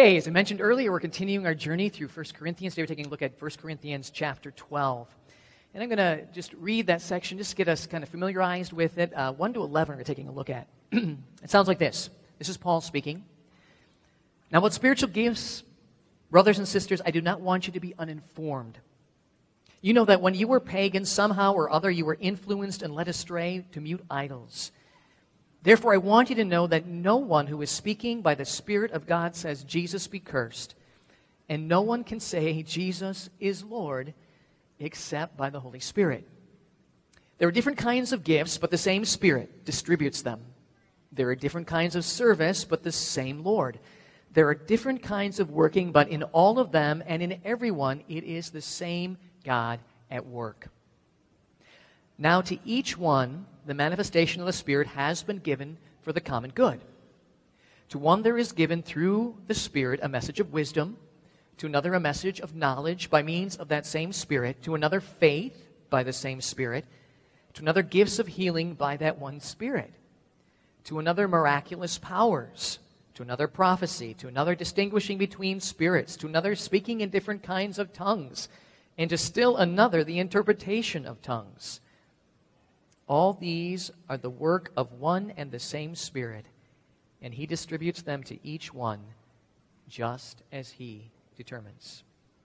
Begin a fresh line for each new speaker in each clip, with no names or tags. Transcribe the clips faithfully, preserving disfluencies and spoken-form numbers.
Okay, as I mentioned earlier, we're continuing our journey through First Corinthians. Today we're taking a look at First Corinthians chapter twelve. And I'm going to just read that section, just to get us kind of familiarized with it. Uh, one to eleven we're taking a look at. It sounds like this. This is Paul speaking. Now, what spiritual gifts, brothers and sisters, I do not want you to be uninformed. You know that when you were pagans, somehow or other you were influenced and led astray to mute idols. Therefore, I want you to know that no one who is speaking by the Spirit of God says, Jesus be cursed. And no one can say, Jesus is Lord, except by the Holy Spirit. There are different kinds of gifts, but the same Spirit distributes them. There are different kinds of service, but the same Lord. There are different kinds of working, but in all of them and in everyone, it is the same God at work. Now to each one, the manifestation of the Spirit has been given for the common good. To one there is given through the Spirit a message of wisdom, to another a message of knowledge by means of that same Spirit, to another faith by the same Spirit, to another gifts of healing by that one Spirit, to another miraculous powers, to another prophecy, to another distinguishing between spirits, to another speaking in different kinds of tongues, and to still another the interpretation of tongues. All these are the work of one and the same Spirit, and He distributes them to each one just as He determines.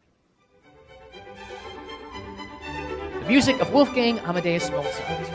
The music of Wolfgang Amadeus Mozart.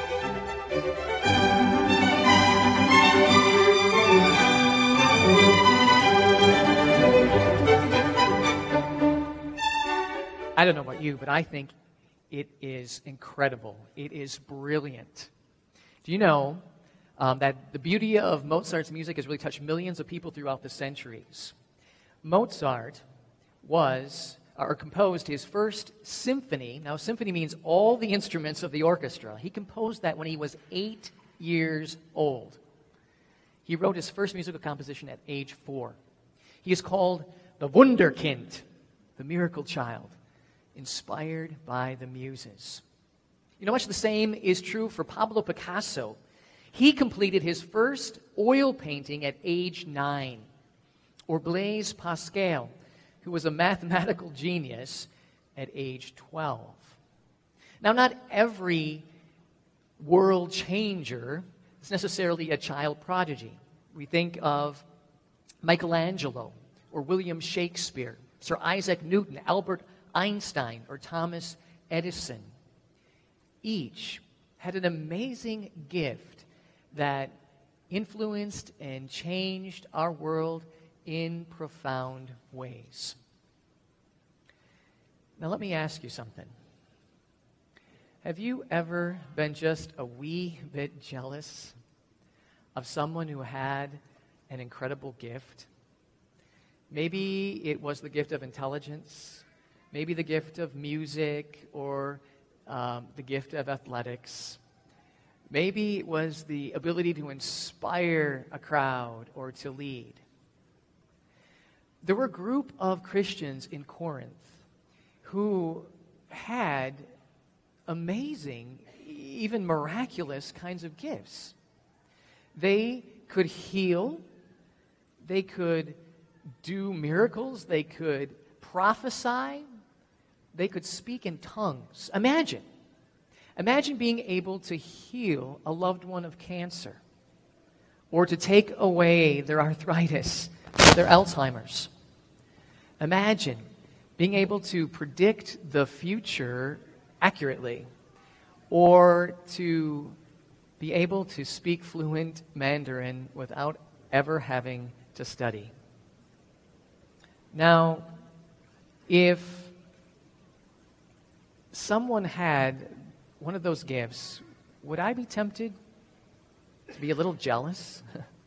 I don't know about you, but I think it is incredible. It is brilliant. Do you know um, that the beauty of Mozart's music has really touched millions of people throughout the centuries? Mozart was, or composed his first symphony. Now, symphony means all the instruments of the orchestra. He composed that when he was eight years old. He wrote his first musical composition at age four. He is called the Wunderkind, the miracle child, inspired by the Muses. You know, much the same is true for Pablo Picasso. He completed his first oil painting at age nine. Or Blaise Pascal, who was a mathematical genius at age twelve. Now, not every world changer is necessarily a child prodigy. We think of Michelangelo or William Shakespeare, Sir Isaac Newton, Albert Einstein, or Thomas Edison. Each had an amazing gift that influenced and changed our world in profound ways. Now let me ask you something. Have you ever been just a wee bit jealous of someone who had an incredible gift? Maybe it was the gift of intelligence, maybe the gift of music, or um, the gift of athletics. Maybe it was the ability to inspire a crowd or to lead. There were a group of Christians in Corinth who had amazing, even miraculous kinds of gifts. They could heal, they could do miracles, they could prophesy, they could speak in tongues. Imagine. Imagine being able to heal a loved one of cancer, or to take away their arthritis, their Alzheimer's. Imagine being able to predict the future accurately, or to be able to speak fluent Mandarin without ever having to study. Now, if someone had one of those gifts, would I be tempted to be a little jealous?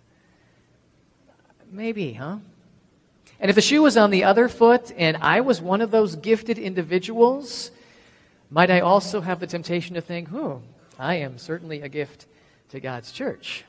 Maybe, huh? And if the shoe was on the other foot and I was one of those gifted individuals, might I also have the temptation to think, oh, I am certainly a gift to God's church.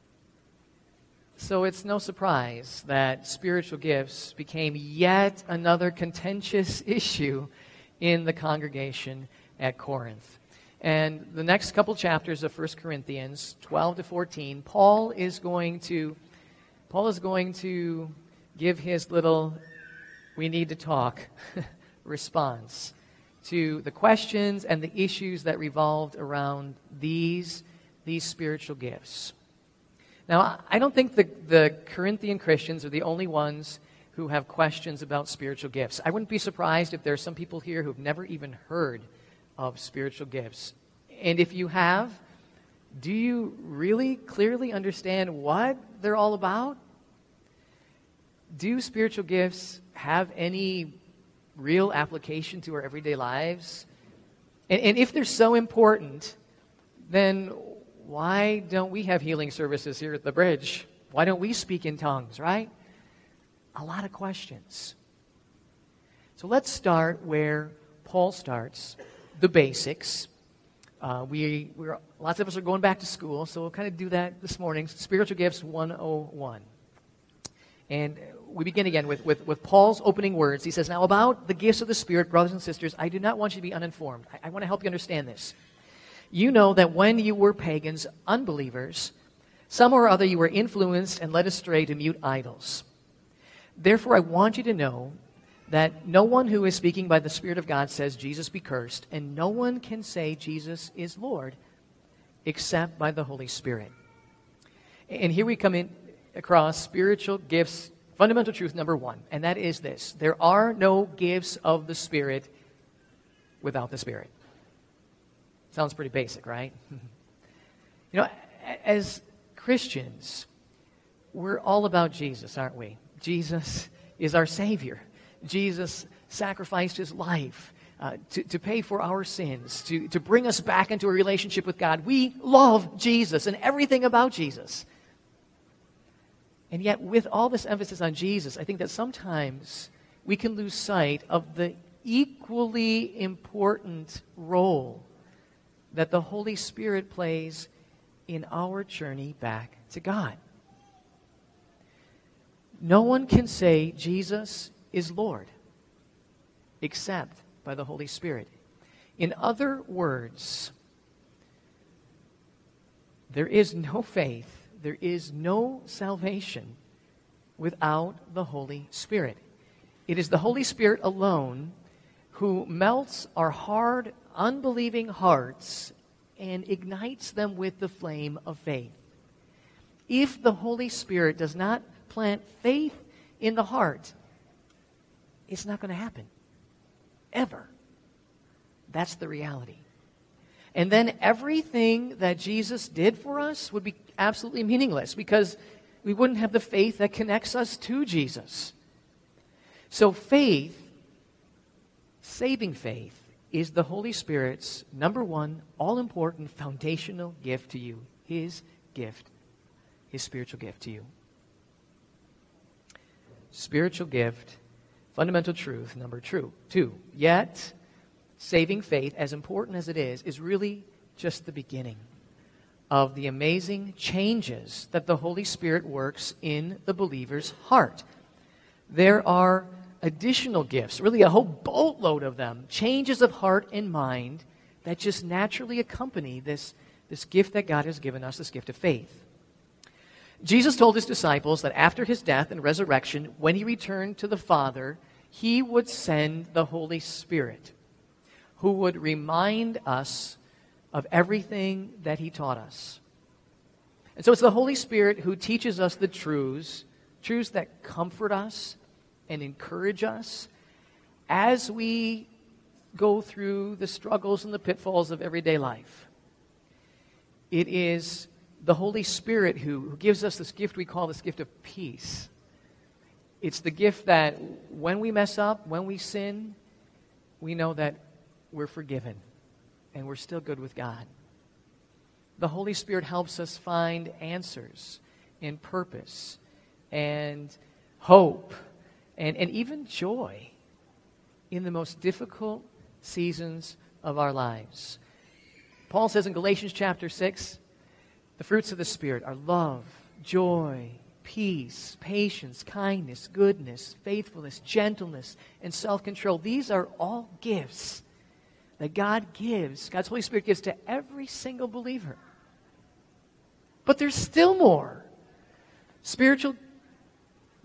So it's no surprise that spiritual gifts became yet another contentious issue in the congregation at Corinth. And the next couple chapters of First Corinthians, twelve to fourteen, Paul is going to Paul is going to give his little "we need to talk" response to the questions and the issues that revolved around these, these spiritual gifts. Now, I don't think the, the Corinthian Christians are the only ones who have questions about spiritual gifts. I wouldn't be surprised if there are some people here who've never even heard of spiritual gifts. And if you have, do you really clearly understand what they're all about? Do spiritual gifts have any real application to our everyday lives? And, and if they're so important, then why don't we have healing services here at the Bridge? Why don't we speak in tongues, right? A lot of questions. So let's start where Paul starts, the basics. Uh, we, we're, lots of us are going back to school, so we'll kind of do that this morning. Spiritual Gifts one oh one. And we begin again with, with, with Paul's opening words. He says, "Now about the gifts of the Spirit, brothers and sisters, I do not want you to be uninformed." I, I want to help you understand this. You know that when you were pagans, unbelievers, somehow or other you were influenced and led astray to mute idols. Therefore, I want you to know that no one who is speaking by the Spirit of God says, "Jesus be cursed," and no one can say Jesus is Lord except by the Holy Spirit. And here we come in across spiritual gifts, fundamental truth number one, and that is this: there are no gifts of the Spirit without the Spirit. Sounds pretty basic, right? You know, as Christians, we're all about Jesus, aren't we? Jesus is our Savior. Jesus sacrificed his life uh, to, to pay for our sins, to, to bring us back into a relationship with God. We love Jesus and everything about Jesus. And yet, with all this emphasis on Jesus, I think that sometimes we can lose sight of the equally important role that the Holy Spirit plays in our journey back to God. No one can say Jesus is Lord except by the Holy Spirit. In other words, there is no faith, there is no salvation without the Holy Spirit. It is the Holy Spirit alone who melts our hard, unbelieving hearts and ignites them with the flame of faith. If the Holy Spirit does not plant faith in the heart, it's not going to happen. Ever. That's the reality. And then everything that Jesus did for us would be absolutely meaningless because we wouldn't have the faith that connects us to Jesus. So faith, saving faith, is the Holy Spirit's number one, all-important, foundational gift to you. His gift. His spiritual gift to you. Spiritual gift, fundamental truth, number two. Two. Yet, saving faith, as important as it is, is really just the beginning of the amazing changes that the Holy Spirit works in the believer's heart. There are additional gifts, really a whole boatload of them, changes of heart and mind that just naturally accompany this, this gift that God has given us, this gift of faith. Jesus told his disciples that after his death and resurrection, when he returned to the Father, he would send the Holy Spirit, who would remind us of everything that he taught us. And so it's the Holy Spirit who teaches us the truths, truths that comfort us and encourage us as we go through the struggles and the pitfalls of everyday life. It is the Holy Spirit who, who gives us this gift we call this gift of peace. It's the gift that when we mess up, when we sin, we know that we're forgiven and we're still good with God. The Holy Spirit helps us find answers and purpose and hope and, and even joy in the most difficult seasons of our lives. Paul says in Galatians chapter six, the fruits of the Spirit are love, joy, peace, patience, kindness, goodness, faithfulness, gentleness, and self-control. These are all gifts that God gives, God's Holy Spirit gives to every single believer. But there's still more. Spiritual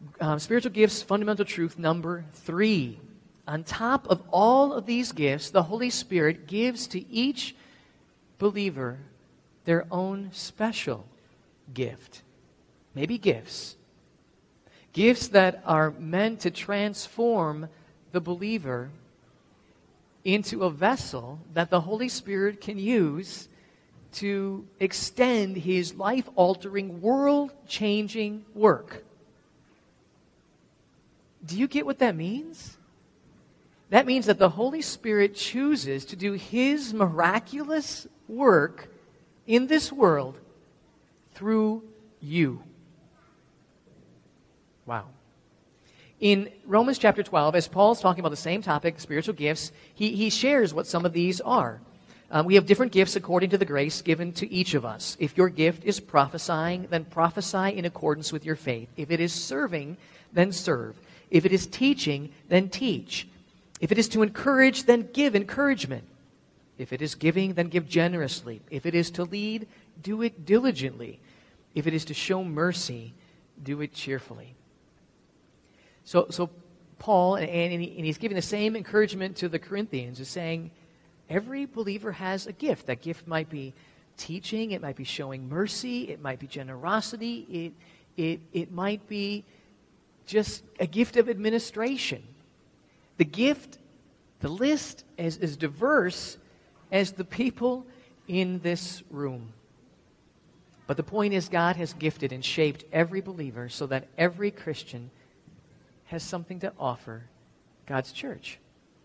Um, spiritual gifts, fundamental truth number three. On top of all of these gifts, the Holy Spirit gives to each believer their own special gift. Maybe gifts. Gifts that are meant to transform the believer into a vessel that the Holy Spirit can use to extend his life-altering, world-changing work. Do you get what that means? That means that the Holy Spirit chooses to do his miraculous work in this world through you. Wow. In Romans chapter twelve, as Paul's talking about the same topic, spiritual gifts, he, he shares what some of these are. Um, we have different gifts according to the grace given to each of us. If your gift is prophesying, then prophesy in accordance with your faith. If it is serving, then serve. If it is teaching, then teach. If it is to encourage, then give encouragement. If it is giving, then give generously. If it is to lead, do it diligently. If it is to show mercy, do it cheerfully. So, so Paul, and, and, he, and he's giving the same encouragement to the Corinthians, is saying every believer has a gift. That gift might be teaching, it might be showing mercy, it might be generosity, it, it, it might be just a gift of administration. The gift, the list is as diverse as the people in this room. But the point is, God has gifted and shaped every believer so that every Christian has something to offer God's church.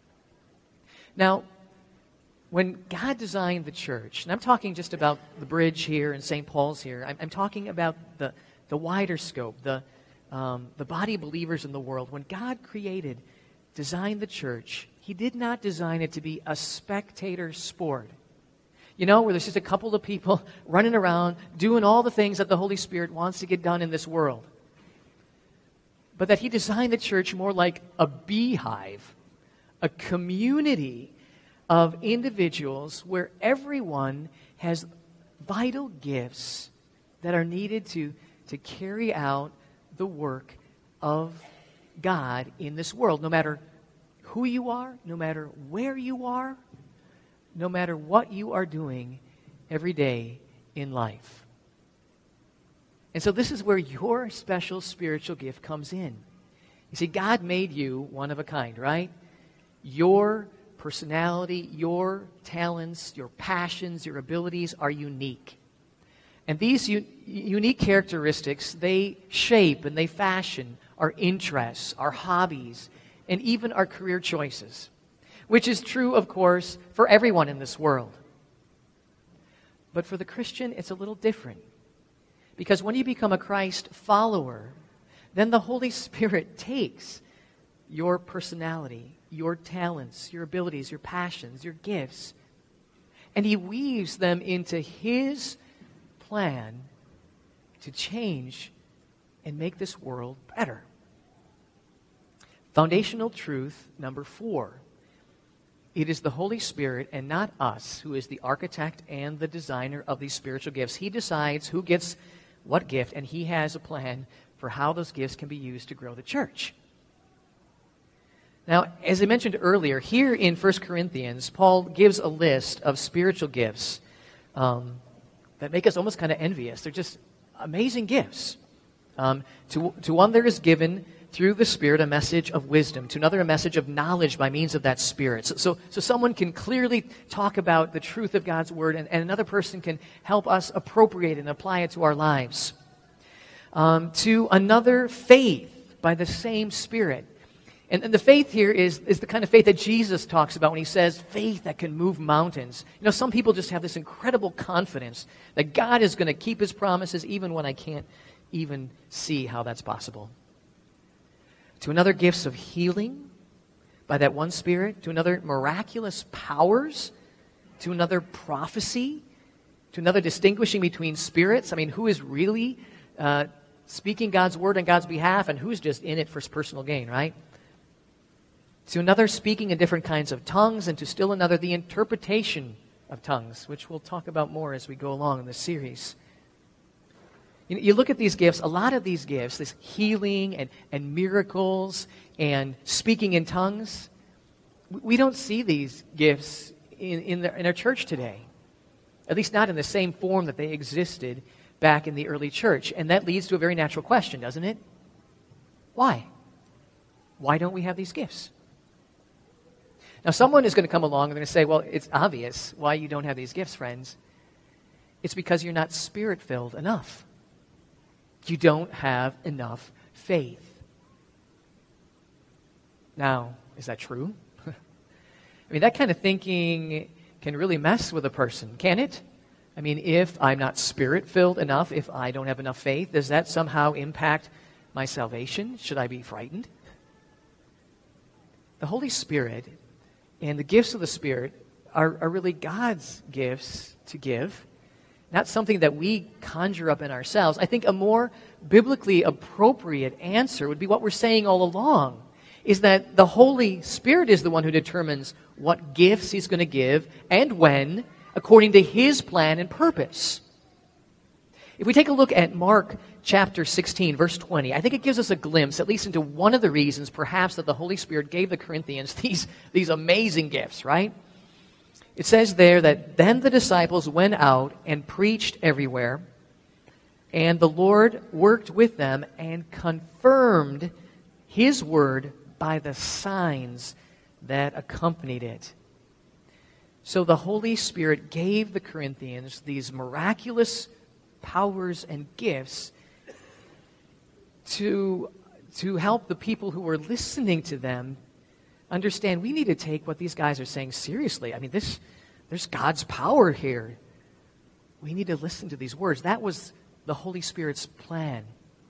Now, when God designed the church, and I'm talking just about the bridge here and Saint Paul's here, I'm, I'm talking about the, the wider scope, the, um, the body of believers in the world. When God created, designed the church, he did not design it to be a spectator sport. You know, where there's just a couple of people running around doing all the things that the Holy Spirit wants to get done in this world. But that he designed the church more like a beehive, a community of individuals where everyone has vital gifts that are needed to, to carry out the work of God in this world, no matter who you are, no matter where you are, no matter what you are doing every day in life. And so this is where your special spiritual gift comes in. You see, God made you one of a kind, right? Your personality, your talents, your passions, your abilities are unique. And these u- unique characteristics, they shape and they fashion our interests, our hobbies, and even our career choices, which is true, of course, for everyone in this world. But for the Christian, it's a little different. Because when you become a Christ follower, then the Holy Spirit takes your personality, your talents, your abilities, your passions, your gifts, and he weaves them into his plan to change and make this world better. Foundational truth number four. It is the Holy Spirit and not us who is the architect and the designer of these spiritual gifts. He decides who gets what gift, and he has a plan for how those gifts can be used to grow the church. Now, as I mentioned earlier, here in First Corinthians, Paul gives a list of spiritual gifts um, that make us almost kind of envious. They're just amazing gifts. Um, to, to one there is given through the Spirit a message of wisdom, to another a message of knowledge by means of that Spirit. So, so, so someone can clearly talk about the truth of God's Word, and, and another person can help us appropriate and apply it to our lives. Um, to another, faith by the same Spirit. And, and the faith here is, is the kind of faith that Jesus talks about when he says faith that can move mountains. You know, some people just have this incredible confidence that God is going to keep his promises even when I can't even see how that's possible. To another, gifts of healing by that one Spirit. To another, miraculous powers. To another, prophecy. To another, distinguishing between spirits. I mean, who is really uh, speaking God's word on God's behalf and who's just in it for personal gain, right? To another, speaking in different kinds of tongues. And to still another, the interpretation of tongues, which we'll talk about more as we go along in this series. You, you look at these gifts, a lot of these gifts, this healing and, and miracles and speaking in tongues, we don't see these gifts in, in, the, in our church today. At least not in the same form that they existed back in the early church. And that leads to a very natural question, doesn't it? Why? Why don't we have these gifts? Now, someone is going to come along and they're going to say, well, it's obvious why you don't have these gifts, friends. It's because you're not Spirit-filled enough. You don't have enough faith. Now, is that true? I mean, that kind of thinking can really mess with a person, can it? I mean, if I'm not Spirit-filled enough, if I don't have enough faith, does that somehow impact my salvation? Should I be frightened? The Holy Spirit and the gifts of the Spirit are, are really God's gifts to give, not something that we conjure up in ourselves. I think a more biblically appropriate answer would be what we're saying all along, is that the Holy Spirit is the one who determines what gifts He's going to give and when, according to His plan and purpose. If we take a look at Mark chapter sixteen, verse twenty, I think it gives us a glimpse, at least into one of the reasons, perhaps, that the Holy Spirit gave the Corinthians these, these amazing gifts, right? It says there that then the disciples went out and preached everywhere, and the Lord worked with them and confirmed His word by the signs that accompanied it. So the Holy Spirit gave the Corinthians these miraculous powers and gifts to, to help the people who were listening to them understand we need to take what these guys are saying seriously. I mean, this, there's God's power here. We need to listen to these words. That was the Holy Spirit's plan.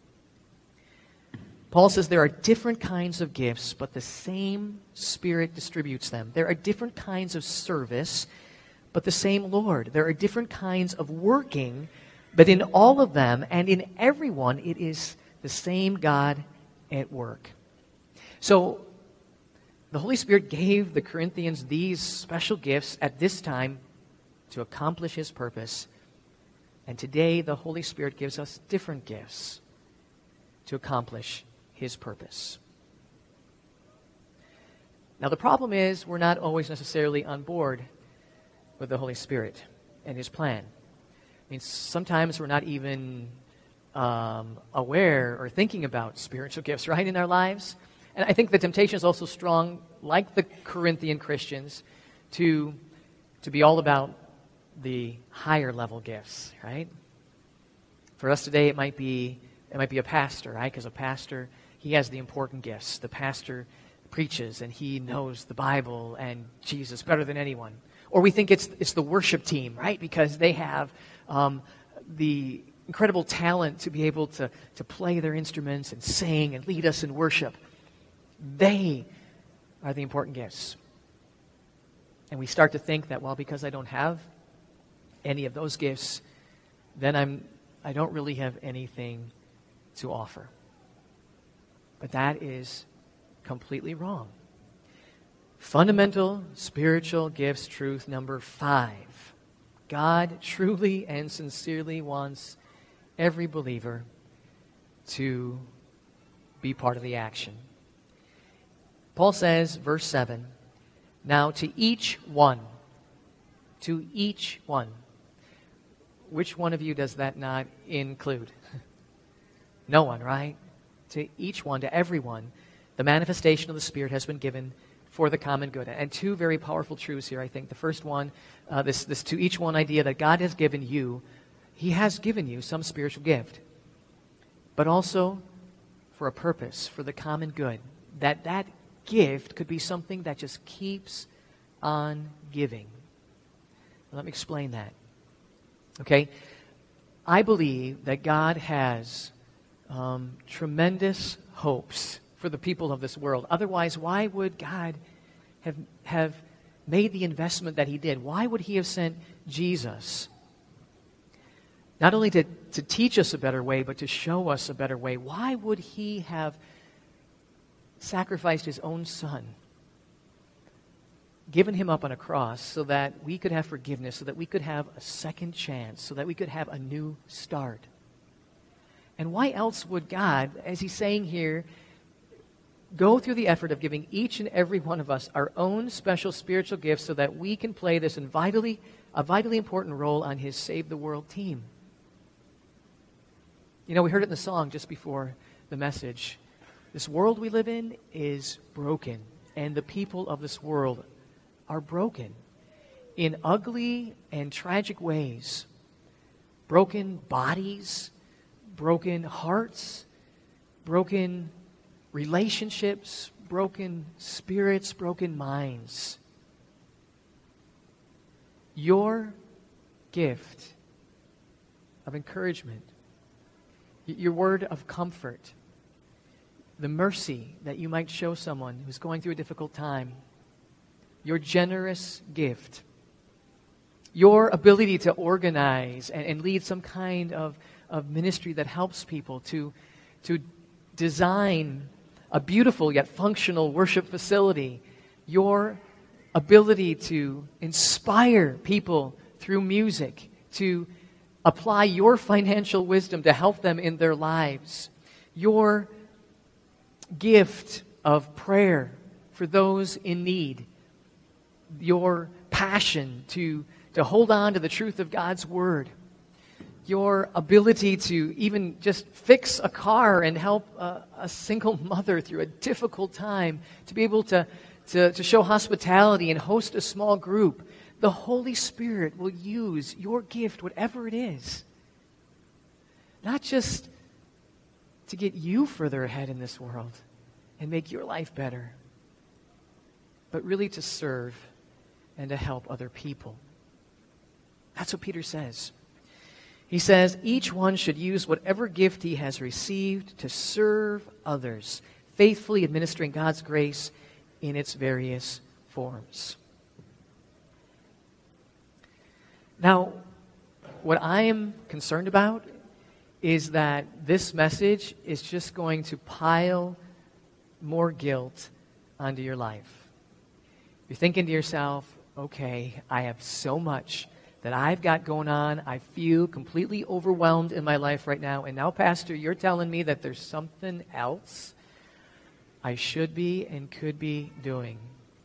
Paul says there are different kinds of gifts, but the same Spirit distributes them. There are different kinds of service, but the same Lord. There are different kinds of working, but in all of them and in everyone, it is the same God at work. So, the Holy Spirit gave the Corinthians these special gifts at this time to accomplish His purpose. And today, the Holy Spirit gives us different gifts to accomplish His purpose. Now, the problem is we're not always necessarily on board with the Holy Spirit and His plan. I mean, sometimes we're not even um, aware or thinking about spiritual gifts, right, in our lives. And I think the temptation is also strong, like the Corinthian Christians, to, to be all about the higher level gifts, right? For us today, it might be it might be a pastor, right? Because a pastor, he has the important gifts. The pastor preaches and he knows the Bible and Jesus better than anyone. Or we think it's it's the worship team, right? Because they have um, the incredible talent to be able to, to play their instruments and sing and lead us in worship. They are the important gifts. And we start to think that, well, because I don't have any of those gifts, then I'm I don't really have anything to offer. But that is completely wrong. Fundamental spiritual gifts truth number five. God truly and sincerely wants every believer to be part of the action. Paul says, verse seven, now to each one, to each one. Which one of you does that not include? No one, right? To each one, to everyone, the manifestation of the Spirit has been given for the common good. And two very powerful truths here, I think. The first one, uh, this, this to each one idea that God has given you, He has given you some spiritual gift, but also for a purpose, for the common good. That that gift could be something that just keeps on giving. Let me explain that. Okay? I believe that God has um, tremendous hopes for the people of this world. Otherwise, why would God have, have made the investment that He did? Why would He have sent Jesus? Not only to, to teach us a better way, but to show us a better way. Why would He have sacrificed His own Son, given Him up on a cross so that we could have forgiveness, so that we could have a second chance, so that we could have a new start? And why else would God, as he's saying here, go through the effort of giving each and every one of us our own special spiritual gifts so that we can play this in vitally, a vitally important role on his Save the World team? You know, we heard it in the song just before the message. This world we live in is broken, and the people of this world are broken in ugly and tragic ways. Broken bodies, broken hearts, broken relationships, broken spirits, broken minds. Your gift of encouragement, your word of comfort, the mercy that you might show someone who's going through a difficult time, your generous gift, your ability to organize and, and lead some kind of, of ministry that helps people to, to design a beautiful yet functional worship facility, your ability to inspire people through music, to apply your financial wisdom to help them in their lives, your gift of prayer for those in need, your passion to, to hold on to the truth of God's Word, your ability to even just fix a car and help a, a single mother through a difficult time, to be able to, to, to show hospitality and host a small group. The Holy Spirit will use your gift, whatever it is, not just to get you further ahead in this world and make your life better, but really to serve and to help other people. That's what Peter says. He says, each one should use whatever gift he has received to serve others, faithfully administering God's grace in its various forms. Now, what I am concerned about is that this message is just going to pile more guilt onto your life. You're thinking to yourself, okay, I have so much that I've got going on. I feel completely overwhelmed in my life right now. And now, Pastor, you're telling me that there's something else I should be and could be doing.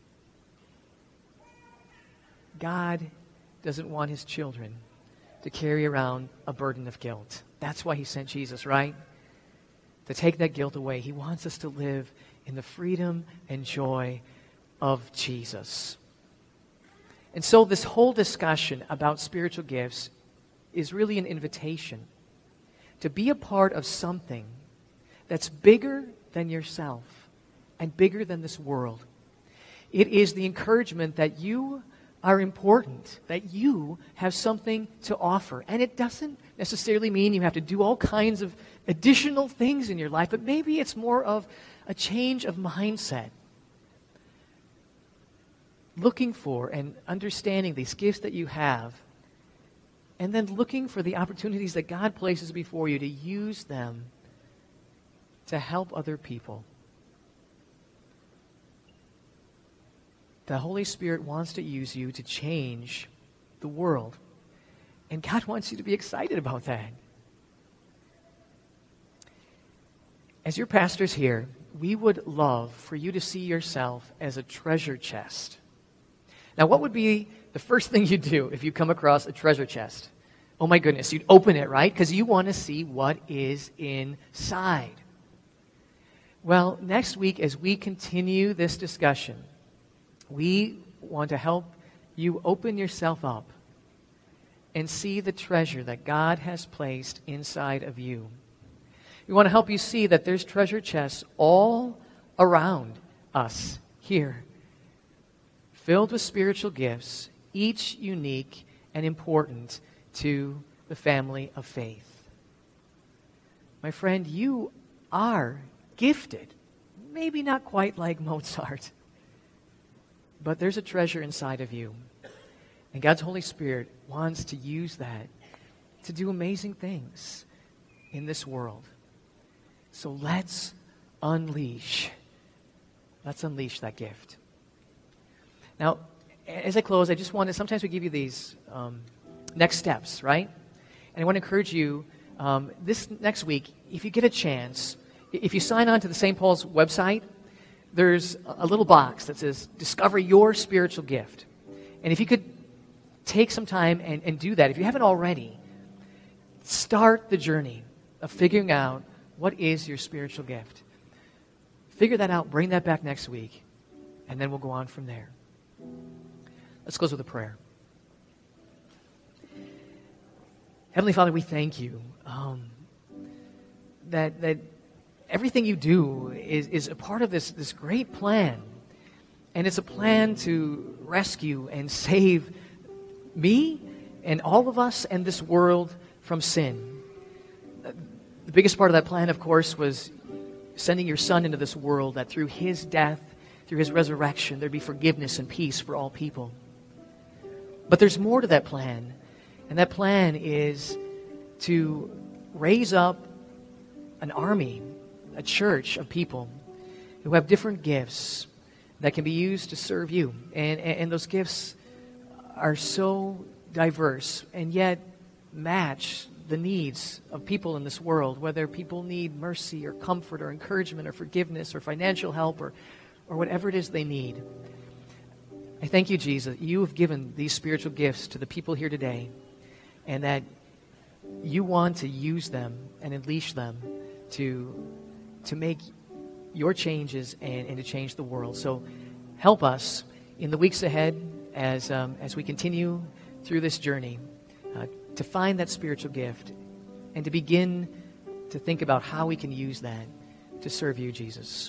God doesn't want his children to carry around a burden of guilt. That's why he sent Jesus, right? To take that guilt away. He wants us to live in the freedom and joy of Jesus. And so this whole discussion about spiritual gifts is really an invitation to be a part of something that's bigger than yourself and bigger than this world. It is the encouragement that you are important, that you have something to offer. And it doesn't necessarily mean you have to do all kinds of additional things in your life, but maybe it's more of a change of mindset. Looking for and understanding these gifts that you have, and then looking for the opportunities that God places before you to use them to help other people. The Holy Spirit wants to use you to change the world, and God wants you to be excited about that. As your pastors here, we would love for you to see yourself as a treasure chest. Now, what would be the first thing you'd do if you come across a treasure chest? Oh my goodness, you'd open it, right? Because you want to see what is inside. Well, next week as we continue this discussion, we want to help you open yourself up and see the treasure that God has placed inside of you. We want to help you see that there's treasure chests all around us here, filled with spiritual gifts, each unique and important to the family of faith. My friend, you are gifted. Maybe not quite like Mozart, but there's a treasure inside of you. And God's Holy Spirit wants to use that to do amazing things in this world. So let's unleash. Let's unleash that gift. Now, as I close, I just want to, sometimes we give you these um, next steps, right? And I want to encourage you um, this next week, if you get a chance, if you sign on to the Saint Paul's website, there's a little box that says, discover your spiritual gift. And if you could take some time and, and do that, if you haven't already, start the journey of figuring out what is your spiritual gift. Figure that out, bring that back next week, and then we'll go on from there. Let's close with a prayer. Heavenly Father, we thank you um, that that everything you do is, is a part of this, this great plan. And it's a plan to rescue and save me and all of us and this world from sin. The biggest part of that plan, of course, was sending your Son into this world, that through his death, through his resurrection, there'd be forgiveness and peace for all people. But there's more to that plan. And that plan is to raise up an army, a church of people who have different gifts that can be used to serve you. And, and, and those gifts are so diverse and yet match the needs of people in this world, whether people need mercy or comfort or encouragement or forgiveness or financial help or, or whatever it is they need. I thank you, Jesus, you have given these spiritual gifts to the people here today, and that you want to use them and unleash them to, to make your changes and, and to change the world. So help us in the weeks ahead as, um, as we continue through this journey uh, to find that spiritual gift and to begin to think about how we can use that to serve you, Jesus.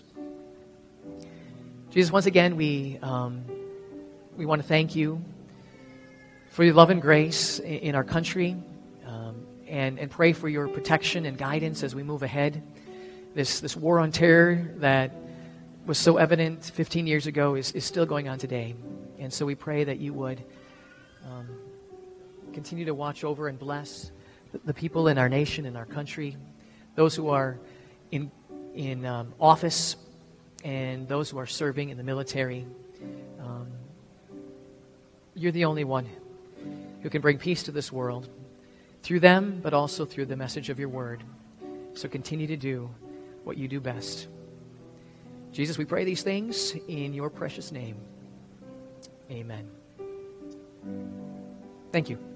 Jesus, once again, we, um, we want to thank you for your love and grace in our country, um, and, and pray for your protection and guidance as we move ahead. This, this war on terror that was so evident fifteen years ago is, is still going on today. And so we pray that you would um, continue to watch over and bless the, the people in our nation, in our country, those who are in, in um, office, and those who are serving in the military. Um, you're the only one who can bring peace to this world through them, but also through the message of your word. So continue to do what you do best. Jesus, we pray these things in your precious name. Amen. Thank you.